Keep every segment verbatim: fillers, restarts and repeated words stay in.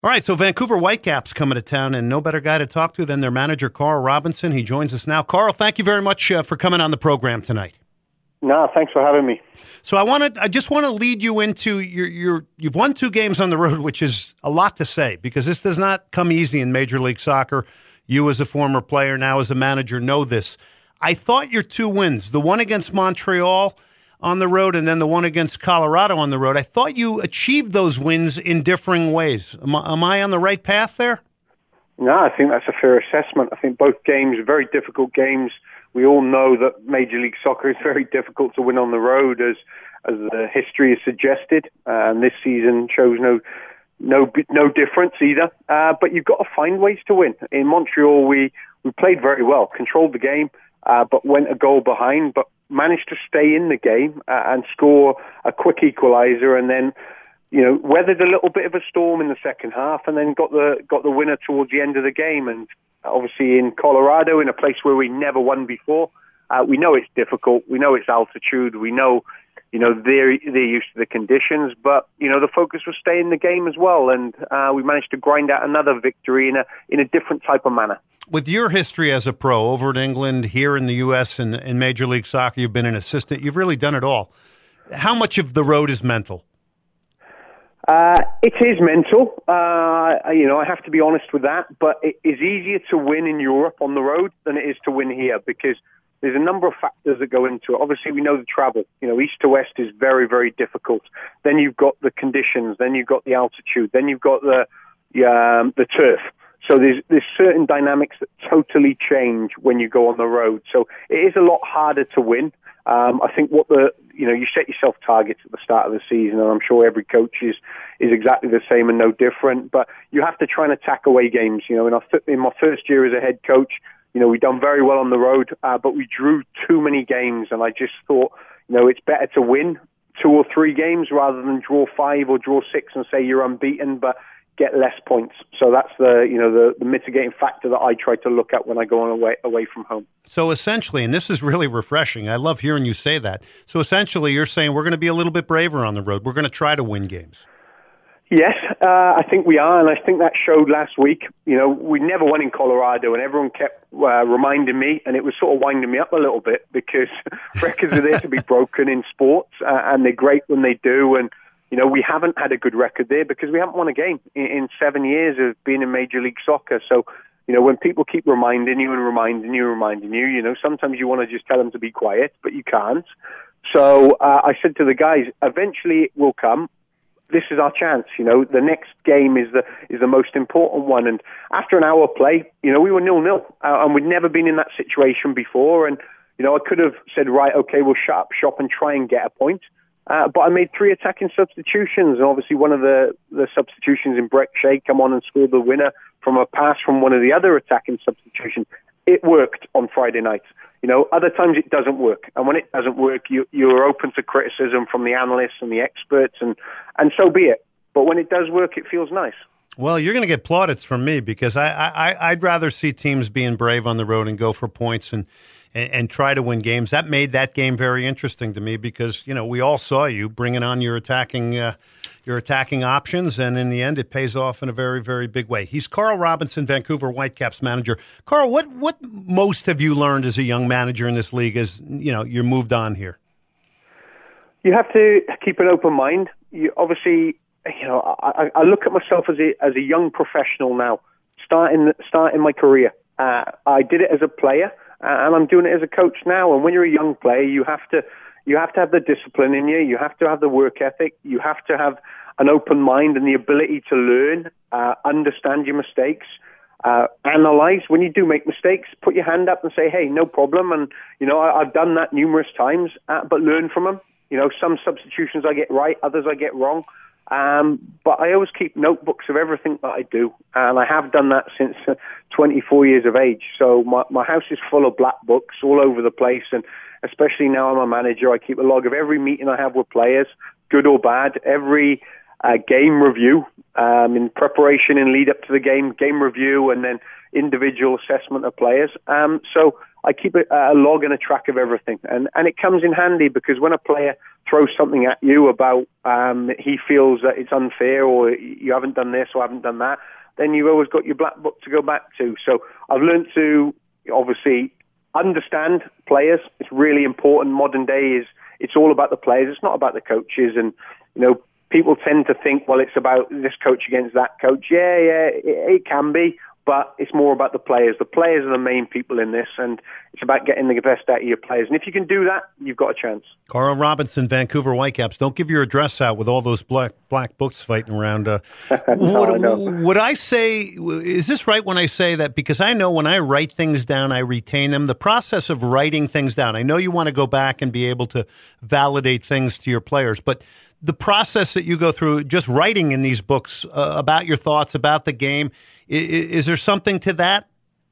All right, so Vancouver Whitecaps coming to town, and no better guy to talk to than their manager, Carl Robinson. He joins us now. Carl, thank you very much uh, for coming on the program tonight. No, thanks for having me. So I want to, I just want to lead you into your, your, you've won two games on the road, which is a lot to say because this does not come easy in Major League Soccer. You as a former player, now as a manager, know this. I thought your two wins, the one against Montreal on the road and then the one against Colorado on the road, I thought you achieved those wins in differing ways. Am I, am I on the right path there? No, I think that's a fair assessment. I think both games are very difficult games. We all know that Major League Soccer is very difficult to win on the road, as as the history has suggested, uh, and this season shows no no no difference either. Uh, but you've got to find ways to win. In Montreal, we, we played very well, controlled the game, uh, but went a goal behind, but managed to stay in the game uh, and score a quick equaliser, and then, you know, weathered a little bit of a storm in the second half, and then got the got the winner towards the end of the game. And obviously in Colorado, in a place where we never won before, uh, we know it's difficult. We know it's altitude. We know, you know, they're they're used to the conditions. But you know, the focus was stay in the game as well, and uh, we managed to grind out another victory in a in a different type of manner. With your history as a pro over in England, here in the U S, and in Major League Soccer, you've been an assistant. You've really done it all. How much of the road is mental? Uh, it is mental. Uh, you know, I have to be honest with that. But it is easier to win in Europe on the road than it is to win here because there's a number of factors that go into it. Obviously, we know the travel. You know, east to west is very, very difficult. Then you've got the conditions. Then you've got the altitude. Then you've got the um, the turf. So there's there's certain dynamics that totally change when you go on the road. So it is a lot harder to win. Um, I think what the you know you set yourself targets at the start of the season, and I'm sure every coach is is exactly the same and no different. But you have to try and attack away games. You know, in our th- in my first year as a head coach, you know we done very well on the road, uh, but we drew too many games, and I just thought you know it's better to win two or three games rather than draw five or draw six and say you're unbeaten, but get less points. So that's the you know the, the mitigating factor that I try to look at when I go on away away from home. So essentially, and this is really refreshing, I love hearing you say that. So essentially, you're saying we're going to be a little bit braver on the road. We're going to try to win games. Yes, uh, I think we are, and I think that showed last week. You know, we never won in Colorado, and everyone kept uh, reminding me, and it was sort of winding me up a little bit because records are there to be broken in sports, uh, and they're great when they do, and you know, we haven't had a good record there because we haven't won a game in, in seven years of being in Major League Soccer. So, you know, when people keep reminding you and reminding you and reminding you, you know, sometimes you want to just tell them to be quiet, but you can't. So uh, I said to the guys, eventually it will come. This is our chance. You know, the next game is the is the most important one. And after an hour play, you know, we were nil-nil. Uh, and we'd never been in that situation before. And, you know, I could have said, right, okay, we'll shut up shop and try and get a point. Uh, but I made three attacking substitutions, and obviously one of the, the substitutions in Brek Shea come on and scored the winner from a pass from one of the other attacking substitutions. It worked on Friday night. You know, other times it doesn't work, and when it doesn't work, you, you're open to criticism from the analysts and the experts, and, and so be it. But when it does work, it feels nice. Well, you're going to get plaudits from me because I, I, I'd rather see teams being brave on the road and go for points and And, and try to win games. That made that game very interesting to me because, you know, we all saw you bringing on your attacking uh, your attacking options, and in the end, it pays off in a very, very big way. He's Carl Robinson, Vancouver Whitecaps manager. Carl, what what most have you learned as a young manager in this league as, you know, you're moved on here? You have to keep an open mind. You obviously, you know, I, I look at myself as a as a young professional now, starting starting my career. Uh, I did it as a player. Uh, and I'm doing it as a coach now. And when you're a young player, you have to you have to have the discipline in you. You have to have the work ethic. You have to have an open mind and the ability to learn, uh, understand your mistakes, uh, analyze. When you do make mistakes, put your hand up and say, "Hey, no problem." And you know, I, I've done that numerous times, uh, but learn from them. You know, some substitutions I get right, others I get wrong. Um, but I always keep notebooks of everything that I do, and I have done that since uh, twenty-four years of age. So my, my house is full of black books all over the place, and especially now I'm a manager, I keep a log of every meeting I have with players, good or bad, every uh, game review, um, in preparation and lead up to the game, game review, and then individual assessment of players. Um, so I keep a, a log and a track of everything. And, and it comes in handy because when a player throws something at you about um, he feels that it's unfair or you haven't done this or haven't done that, then you've always got your black book to go back to. So I've learned to obviously understand players. It's really important. Modern day is it's all about the players. It's not about the coaches. And, you know, people tend to think, well, it's about this coach against that coach. Yeah, yeah, it, it can be. But it's more about the players. The players are the main people in this, and it's about getting the best out of your players. And if you can do that, you've got a chance. Carl Robinson, Vancouver Whitecaps. Don't give your address out with all those black black books fighting around. Uh, no, would, I know. would I say, is this right when I say that? Because I know when I write things down, I retain them. The process of writing things down, I know you want to go back and be able to validate things to your players, but the process that you go through, just writing in these books uh, about your thoughts, about the game, is, is there something to that?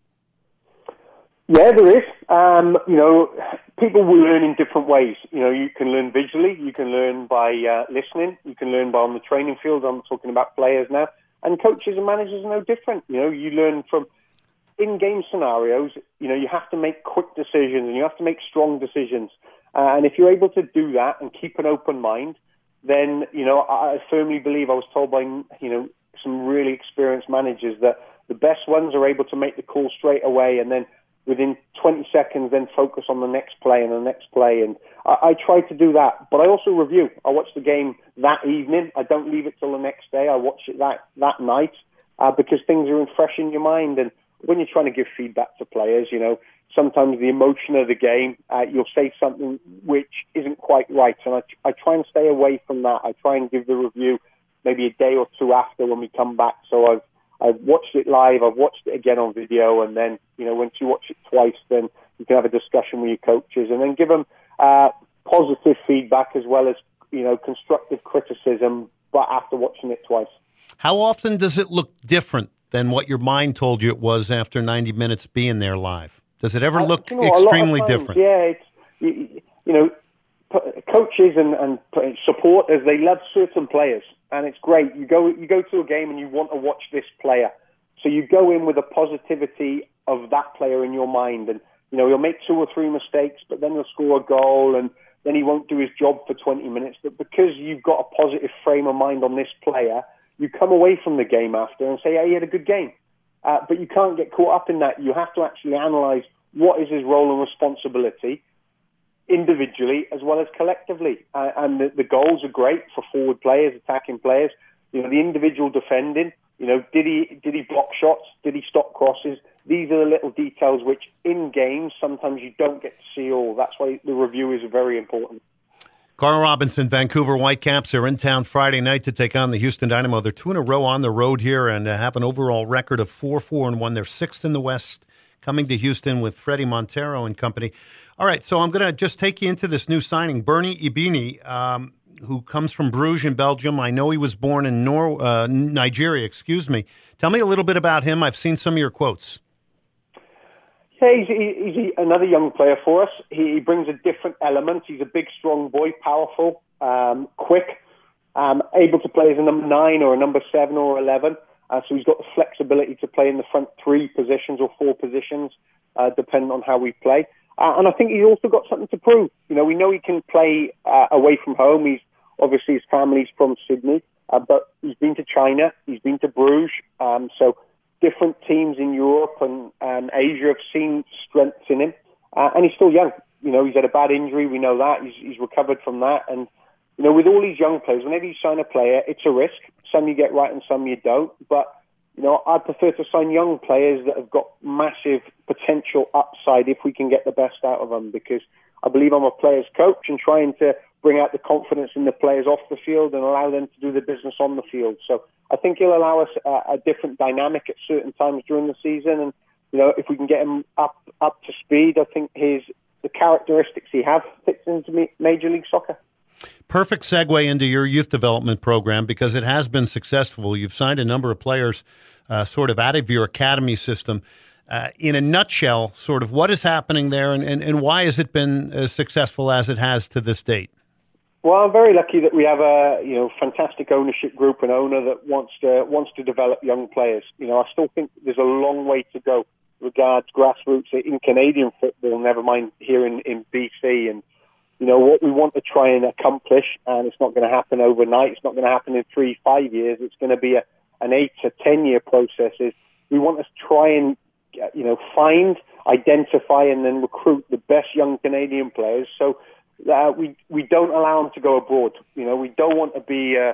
Yeah, there is. Um, you know, people will learn in different ways. You know, you can learn visually, you can learn by uh, listening, you can learn by on the training field. I'm talking about players now. And coaches and managers are no different. You know, you learn from in-game scenarios. You know, you have to make quick decisions and you have to make strong decisions. Uh, and if you're able to do that and keep an open mind, then, you know, I firmly believe, I was told by, you know, some really experienced managers that the best ones are able to make the call straight away and then within twenty seconds then focus on the next play and the next play. And I, I try to do that, but I also review. I watch the game that evening. I don't leave it till the next day. I watch it that, that night uh, because things are fresh in your mind. And when you're trying to give feedback to players, you know, sometimes the emotion of the game, uh, you'll say something which isn't quite right. And I, I try and stay away from that. I try and give the review maybe a day or two after when we come back. So I've, I've watched it live, I've watched it again on video, and then, you know, once you watch it twice, then you can have a discussion with your coaches and then give them uh, positive feedback as well as, you know, constructive criticism, but after watching it twice. How often does it look different than what your mind told you it was after ninety minutes being there live? Does it ever look uh, you know, extremely times, different? Yeah, it's, you, you know, coaches and, and supporters, they love certain players, and it's great. You go you go to a game and you want to watch this player, so you go in with a positivity of that player in your mind, and you know he'll make two or three mistakes, but then he'll score a goal, and then he won't do his job for twenty minutes. But because you've got a positive frame of mind on this player, you come away from the game after and say, "Hey, he had a good game." Uh, but you can't get caught up in that. You have to actually analyse what is his role and responsibility individually as well as collectively. Uh, and the, the goals are great for forward players, attacking players. You know, the individual defending, you know, did he did he block shots? Did he stop crosses? These are the little details which in games sometimes you don't get to see all. That's why the review is very important. Carl Robinson, Vancouver Whitecaps are in town Friday night to take on the Houston Dynamo. They're two in a row on the road here and uh, have an overall record of four, four, and one. They're sixth in the West, coming to Houston with Freddie Montero and company. All right, so I'm going to just take you into this new signing, Bernie Ibini, um, who comes from Bruges in Belgium. I know he was born in Nor- uh, Nigeria. Excuse me. Tell me a little bit about him. I've seen some of your quotes. Yeah, he's, he's another young player for us. He brings a different element. He's a big, strong boy, powerful, um, quick, um, able to play as a number nine or a number seven or eleven. Uh, so he's got the flexibility to play in the front three positions or four positions, uh, depending on how we play. Uh, and I think he's also got something to prove. You know, we know he can play uh, away from home. He's obviously his family's from Sydney, uh, but he's been to China. He's been to Bruges. Um, so. Different teams in Europe and, and Asia have seen strengths in him. Uh, and he's still young. You know, he's had a bad injury. We know that. He's, he's recovered from that. And, you know, with all these young players, whenever you sign a player, it's a risk. Some you get right and some you don't. But, you know, I prefer to sign young players that have got massive potential upside if we can get the best out of them. Because I believe I'm a player's coach and trying to bring out the confidence in the players off the field and allow them to do the business on the field. So I think he'll allow us a, a different dynamic at certain times during the season. And, you know, if we can get him up up to speed, I think his the characteristics he has fits into Major League Soccer. Perfect segue into your youth development program because it has been successful. You've signed a number of players uh, sort of out of your academy system. Uh, in a nutshell, sort of what is happening there and, and, and why has it been as successful as it has to this date? Well, I'm very lucky that we have a you know fantastic ownership group and owner that wants to wants to develop young players. You know, I still think there's a long way to go regards grassroots in Canadian football, never mind here in, in B C. And, you know, what we want to try and accomplish, and it's not going to happen overnight, it's not going to happen in three, five years, it's going to be a, an eight to ten-year process, is we want to try and, you know, find, identify, and then recruit the best young Canadian players so that we, we don't allow them to go abroad. You know, we don't want to be uh,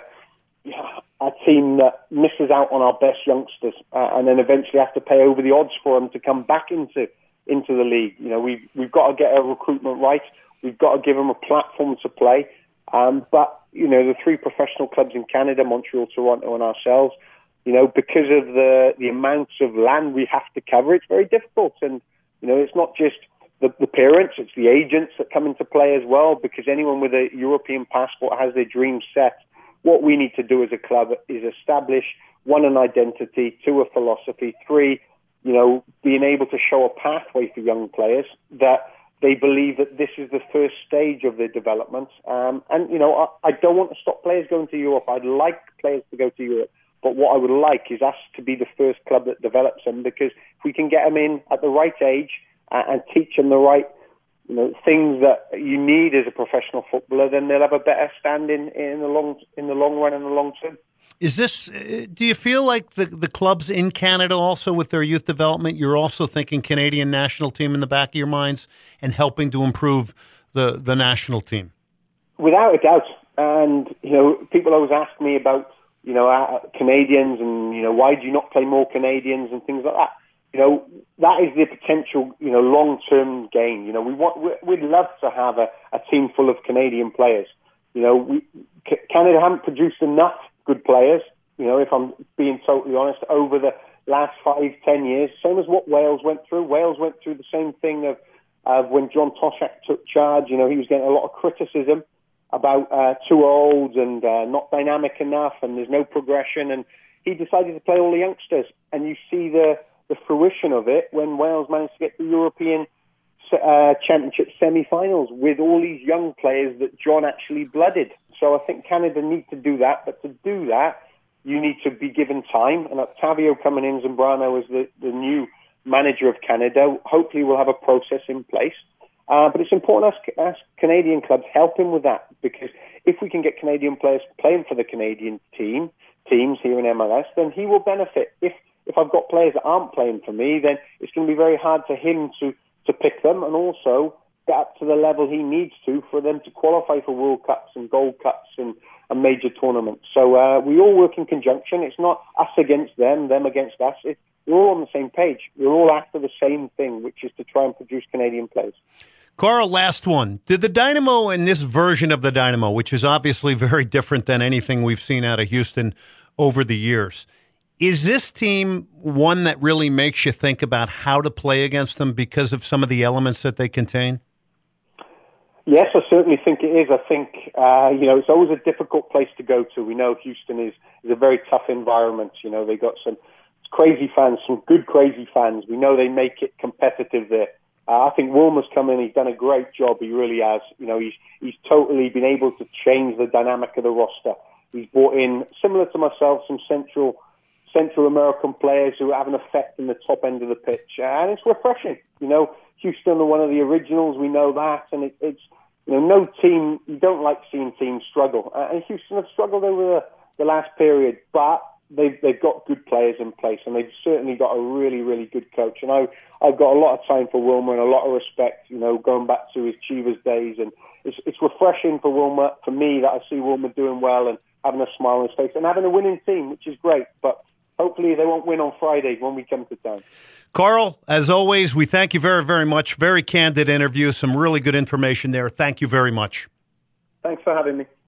a team that misses out on our best youngsters uh, and then eventually have to pay over the odds for them to come back into into the league. You know, we've, we've got to get our recruitment right. We've got to give them a platform to play. Um, but, you know, the three professional clubs in Canada, Montreal, Toronto, and ourselves, you know, because of the, the amounts of land we have to cover, it's very difficult. And, you know, it's not just the, the parents, it's the agents that come into play as well, because anyone with a European passport has their dreams set. What we need to do as a club is establish, one, an identity, two, a philosophy, three, you know, being able to show a pathway for young players that they believe that this is the first stage of their development. Um, and, you know, I, I don't want to stop players going to Europe. I'd like players to go to Europe. But what I would like is us to be the first club that develops them, because if we can get them in at the right age uh, and teach them the right, you know, things that you need as a professional footballer, then they'll have a better standing in the long in the long run and the long term. Is this? Do you feel like the the clubs in Canada also with their youth development, you're also thinking Canadian national team in the back of your minds and helping to improve the the national team? Without a doubt. And you know, people always ask me about you know uh, Canadians and you know why do you not play more Canadians and things like that. You know, that is the potential, you know, long-term gain. You know, we want, we'd love to have a, a team full of Canadian players. You know, we, Canada haven't produced enough good players, you know, if I'm being totally honest, over the last five, ten years. Same as what Wales went through. Wales went through the same thing of, of when John Toshack took charge. You know, he was getting a lot of criticism about uh, too old and uh, not dynamic enough and there's no progression. And he decided to play all the youngsters. And you see the... the fruition of it when Wales managed to get to the European uh, Championship semi-finals with all these young players that John actually blooded. So I think Canada need to do that, but to do that, you need to be given time. And Octavio coming in, Zambrano as the, the new manager of Canada, hopefully we'll have a process in place. Uh, but it's important us, us Canadian clubs help him with that, because if we can get Canadian players playing for the Canadian team, teams here in M L S, then he will benefit. If If I've got players that aren't playing for me, then it's going to be very hard for him to, to pick them and also get up to the level he needs to for them to qualify for World Cups and Gold Cups and, and major tournaments. So uh, we all work in conjunction. It's not us against them, them against us. It's, we're all on the same page. We're all after the same thing, which is to try and produce Canadian players. Carl, last one. Did the Dynamo and this version of the Dynamo, which is obviously very different than anything we've seen out of Houston over the years, is this team one that really makes you think about how to play against them because of some of the elements that they contain? Yes, I certainly think it is. I think, uh, you know, it's always a difficult place to go to. We know Houston is, is a very tough environment. You know, they got some crazy fans, some good crazy fans. We know they make it competitive there. Uh, I think Wilmer's come in, he's done a great job. He really has. You know, he's, he's totally been able to change the dynamic of the roster. He's brought in, similar to myself, some central Central American players who have an effect in the top end of the pitch. And it's refreshing. You know, Houston are one of the originals, we know that. And it, it's, you know, no team, you don't like seeing teams struggle. Uh, and Houston have struggled over the, the last period, but they've, they've got good players in place. And they've certainly got a really, really good coach. And I, I've got a lot of time for Wilmer and a lot of respect, you know, going back to his Chivas days. And it's, it's refreshing for Wilmer, for me, that I see Wilmer doing well and having a smile on his face and having a winning team, which is great. But hopefully they won't win on Friday when we come to town. Carl, as always, we thank you very, very much. Very candid interview. Some really good information there. Thank you very much. Thanks for having me.